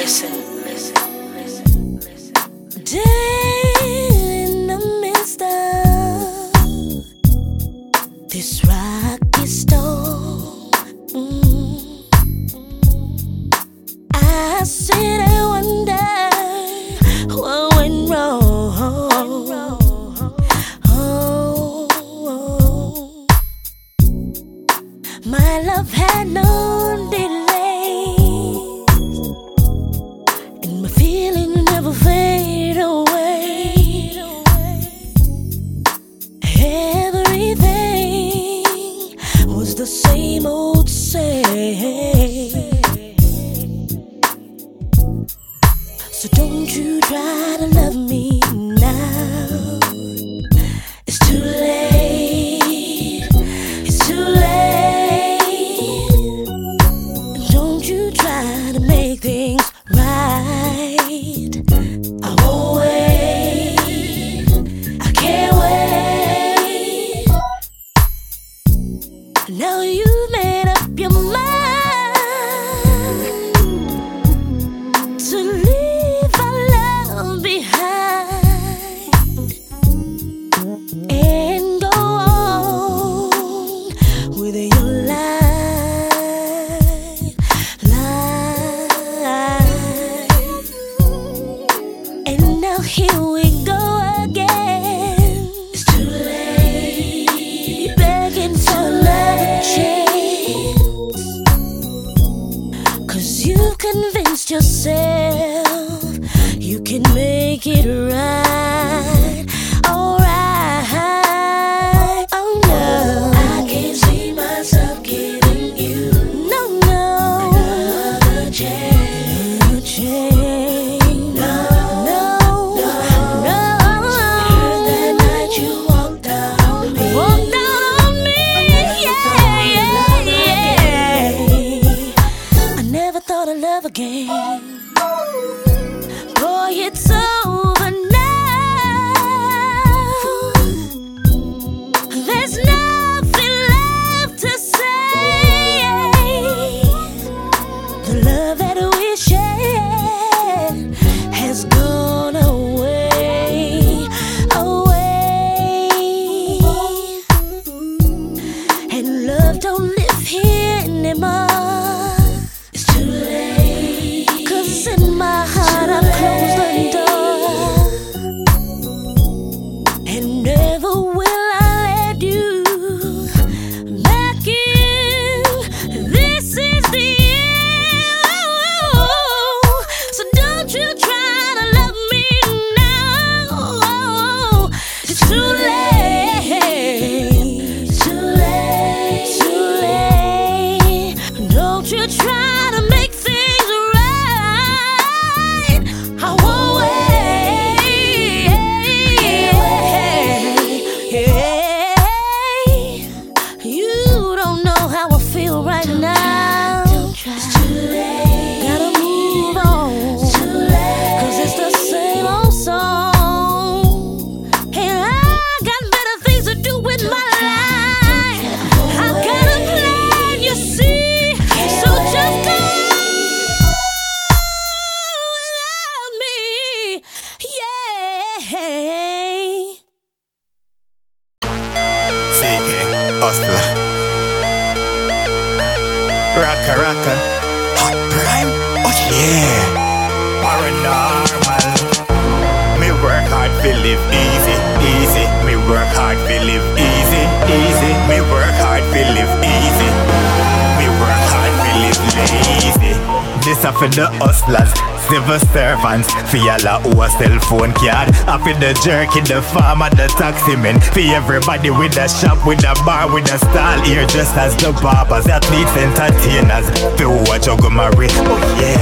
Listen. Dead in the midst of this rocky storm, I sit and wonder what went wrong. My love had no delay, and my feeling never fade away. Everything was the same old same. So don't you try to love me now. It's too late. It's too late. Don't you try to make things right. I won't wait. I can't wait. Now you've made up your mind to leave our love behind and go on with your life. And now here we go again. It's too late, begging for another chance. 'Cause you've convinced yourself you can make it right. Alright. Oh no, I can't see myself giving you another chance. No. Heard that night you walked out on me. I never thought of love again. Boy, it's over now. There's nothing left to say. The love that we shared has gone away. And love don't live here anymore. It's too late. 'Cause in my heart I've closed the door, and never will I let you back in. This is the end. So don't you try to love me now. It's too late. Too late. Too late. Don't you try to make things right. I won't wait. You don't know how I feel right now. It's too late. Gotta move on. It's too late. 'Cause it's the same old song, and I got better things to do with my life. I've got a plan, you see. So just go without me. Yeah. CK, Hustler, Rocka, Hot Prime, oh yeah, Paranormal. Me work hard to live easy. Me work hard to live easy. Me work hard to live easy. Me work hard to live lazy. This are for the hustlers, civil servants, for y'all who a cell phone card. I for the jerky, the farmer, the taxi man, for everybody with a shop, with a bar, with a stall here, just as the barbers, athletes, entertainers. For watch you go marry, oh yeah.